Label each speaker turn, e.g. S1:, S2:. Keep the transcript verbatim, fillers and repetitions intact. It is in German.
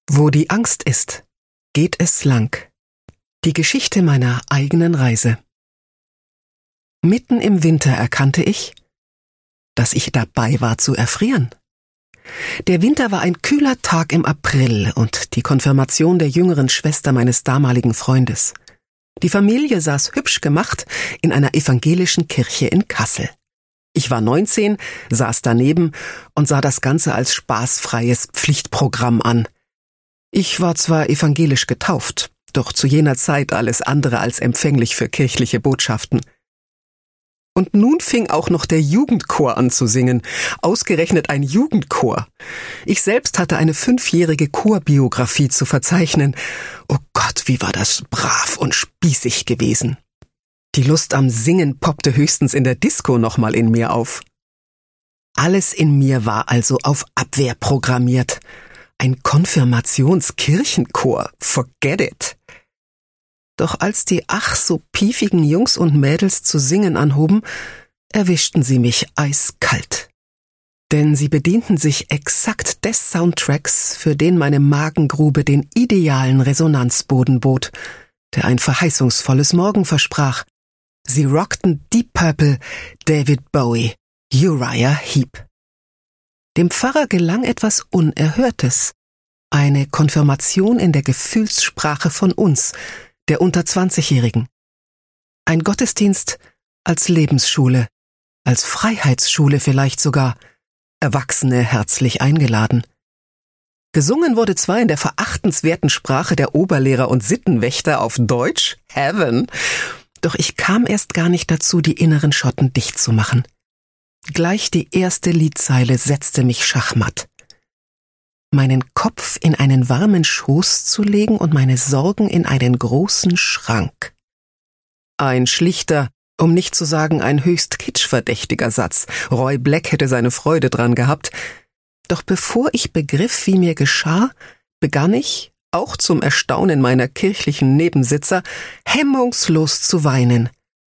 S1: Wo die Angst ist, geht es lang. Die Geschichte meiner eigenen Reise. Mitten im Winter erkannte ich, dass ich dabei war zu erfrieren. Der Winter war ein kühler Tag im April und die Konfirmation der jüngeren Schwester meines damaligen Freundes. Die Familie saß hübsch gemacht in einer evangelischen Kirche in Kassel. Ich war neunzehn, saß daneben und sah das Ganze als spaßfreies Pflichtprogramm an. Ich war zwar evangelisch getauft, doch zu jener Zeit alles andere als empfänglich für kirchliche Botschaften. Und nun fing auch noch der Jugendchor an zu singen, ausgerechnet ein Jugendchor. Ich selbst hatte eine fünfjährige Chorbiografie zu verzeichnen. Oh Gott, wie war das brav und spießig gewesen. Die Lust am Singen poppte höchstens in der Disco nochmal in mir auf. Alles in mir war also auf Abwehr programmiert. Ein Konfirmationskirchenchor, forget it. Doch als die ach so piefigen Jungs und Mädels zu singen anhoben, erwischten sie mich eiskalt. Denn sie bedienten sich exakt des Soundtracks, für den meine Magengrube den idealen Resonanzboden bot, der ein verheißungsvolles Morgen versprach. Sie rockten Deep Purple, David Bowie, Uriah Heep. Dem Pfarrer gelang etwas Unerhörtes. Eine Konfirmation in der Gefühlssprache von uns, der unter zwanzigjährigen. Ein Gottesdienst als Lebensschule, als Freiheitsschule vielleicht sogar, Erwachsene herzlich eingeladen. Gesungen wurde zwar in der verachtenswerten Sprache der Oberlehrer und Sittenwächter auf Deutsch, Heaven, doch ich kam erst gar nicht dazu, die inneren Schotten dicht zu machen. Gleich die erste Liedzeile setzte mich schachmatt. Meinen Kopf in einen warmen Schoß zu legen und meine Sorgen in einen großen Schrank. Ein schlichter, um nicht zu sagen ein höchst kitschverdächtiger Satz. Roy Black hätte seine Freude dran gehabt. Doch bevor ich begriff, wie mir geschah, begann ich, auch zum Erstaunen meiner kirchlichen Nebensitzer, hemmungslos zu weinen.